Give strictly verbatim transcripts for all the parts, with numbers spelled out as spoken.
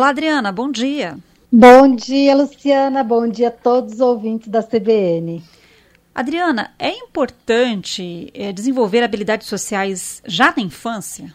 Olá, Adriana, bom dia. Bom dia, Luciana, bom dia a todos os ouvintes da C B N. Adriana, é importante é, desenvolver habilidades sociais já na infância?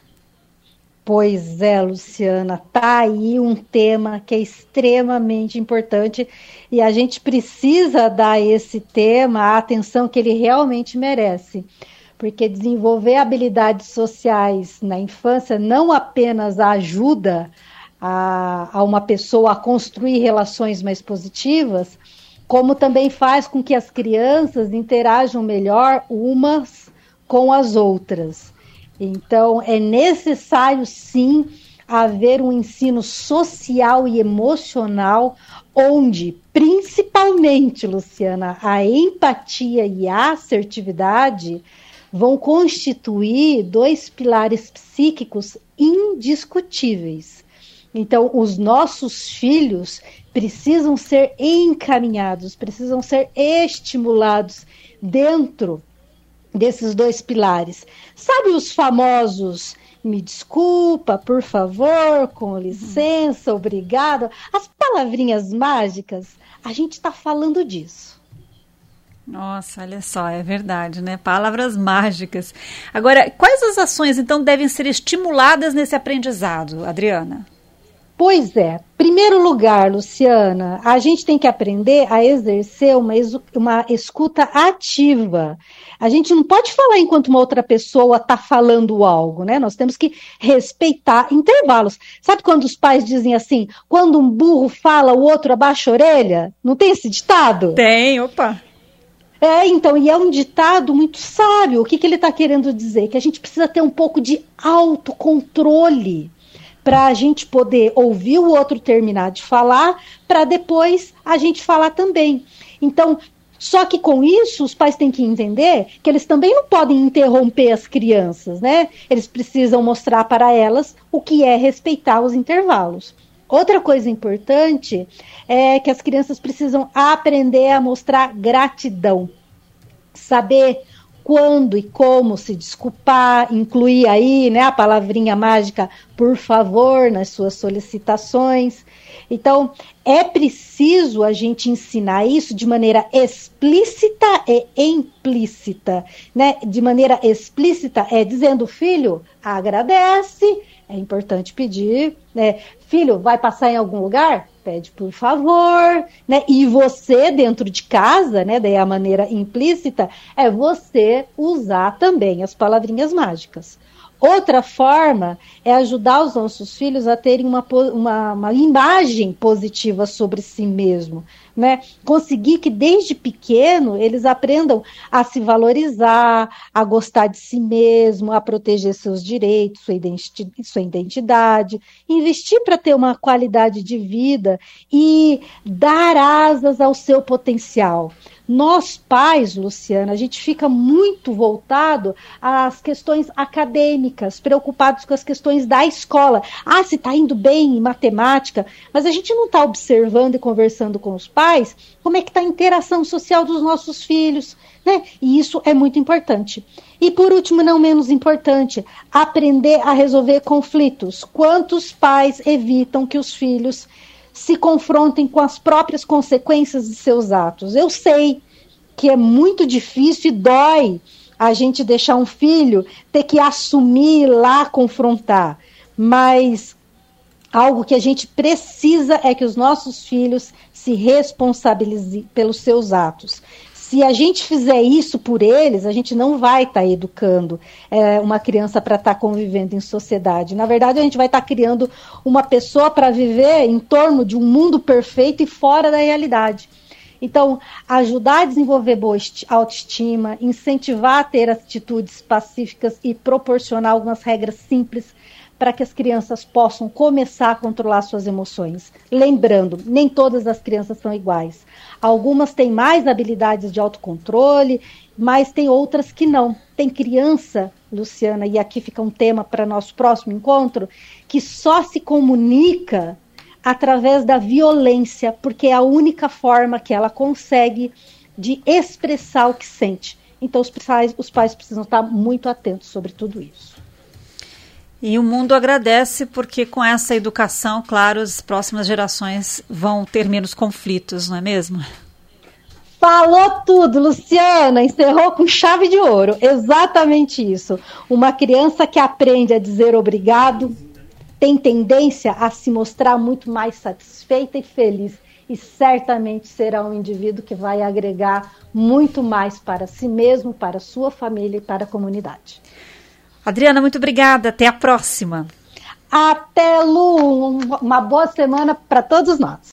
Pois é, Luciana, tá aí um tema que é extremamente importante e a gente precisa dar a esse tema a atenção que ele realmente merece. Porque desenvolver habilidades sociais na infância não apenas ajuda a, a uma pessoa a construir relações mais positivas, como também faz com que as crianças interajam melhor umas com as outras. Então, é necessário, sim, haver um ensino social e emocional, onde, principalmente, Luciana, a empatia e a assertividade vão constituir dois pilares psíquicos indiscutíveis. Então, os nossos filhos precisam ser encaminhados, precisam ser estimulados dentro desses dois pilares. Sabe os famosos me desculpa, por favor, com licença, obrigado? As palavrinhas mágicas, a gente está falando disso. Nossa, olha só, é verdade, né? Palavras mágicas. Agora, quais as ações, então, devem ser estimuladas nesse aprendizado, Adriana? Pois é. Primeiro lugar, Luciana, a gente tem que aprender a exercer uma, uma escuta ativa. A gente não pode falar enquanto uma outra pessoa está falando algo, né? Nós temos que respeitar intervalos. Sabe quando os pais dizem assim, quando um burro fala, o outro abaixa a orelha? Não tem esse ditado? Tem, opa! É, então, e é um ditado muito sábio. O que, que ele está querendo dizer? Que a gente precisa ter um pouco de autocontrole para a gente poder ouvir o outro terminar de falar, para depois a gente falar também. Então, só que com isso, os pais têm que entender que eles também não podem interromper as crianças, né? Eles precisam mostrar para elas o que é respeitar os intervalos. Outra coisa importante é que as crianças precisam aprender a mostrar gratidão, saber quando e como se desculpar, incluir aí, né, a palavrinha mágica, por favor, nas suas solicitações. Então, é preciso a gente ensinar isso de maneira explícita e implícita, né? De maneira explícita é dizendo, filho, agradece, é importante pedir, né? Filho, vai passar em algum lugar? Pede por favor, né? E você dentro de casa, né? Daí a maneira implícita é você usar também as palavrinhas mágicas. Outra forma é ajudar os nossos filhos a terem uma, uma, uma imagem positiva sobre si mesmo, né? Conseguir que desde pequeno eles aprendam a se valorizar, a gostar de si mesmo, a proteger seus direitos, sua identidade, sua identidade, investir para ter uma qualidade de vida e dar asas ao seu potencial. Nós, pais, Luciana, a gente fica muito voltado às questões acadêmicas, preocupados com as questões da escola. Ah, se está indo bem em matemática, mas a gente não está observando e conversando com os pais como é que está a interação social dos nossos filhos, né? E isso é muito importante. E por último, não menos importante, aprender a resolver conflitos. Quantos pais evitam que os filhos se confrontem com as próprias consequências de seus atos? Eu sei que é muito difícil e dói a gente deixar um filho ter que assumir lá, confrontar, mas algo que a gente precisa é que os nossos filhos se responsabilizem pelos seus atos. Se a gente fizer isso por eles, a gente não vai estar tá educando é, uma criança para estar tá convivendo em sociedade. Na verdade, a gente vai estar tá criando uma pessoa para viver em torno de um mundo perfeito e fora da realidade. Então, ajudar a desenvolver boa autoestima, incentivar a ter atitudes pacíficas e proporcionar algumas regras simples para que as crianças possam começar a controlar suas emoções. Lembrando, nem todas as crianças são iguais. Algumas têm mais habilidades de autocontrole, mas tem outras que não. Tem criança, Luciana, e aqui fica um tema para nosso próximo encontro, que só se comunica através da violência, porque é a única forma que ela consegue de expressar o que sente. Então, os pais, os pais precisam estar muito atentos sobre tudo isso. E o mundo agradece porque com essa educação, claro, as próximas gerações vão ter menos conflitos, não é mesmo? Falou tudo, Luciana, encerrou com chave de ouro, exatamente isso. Uma criança que aprende a dizer obrigado tem tendência a se mostrar muito mais satisfeita e feliz, e certamente será um indivíduo que vai agregar muito mais para si mesmo, para a sua família e para a comunidade. Adriana, muito obrigada, até a próxima. Até, Lu, uma boa semana para todos nós.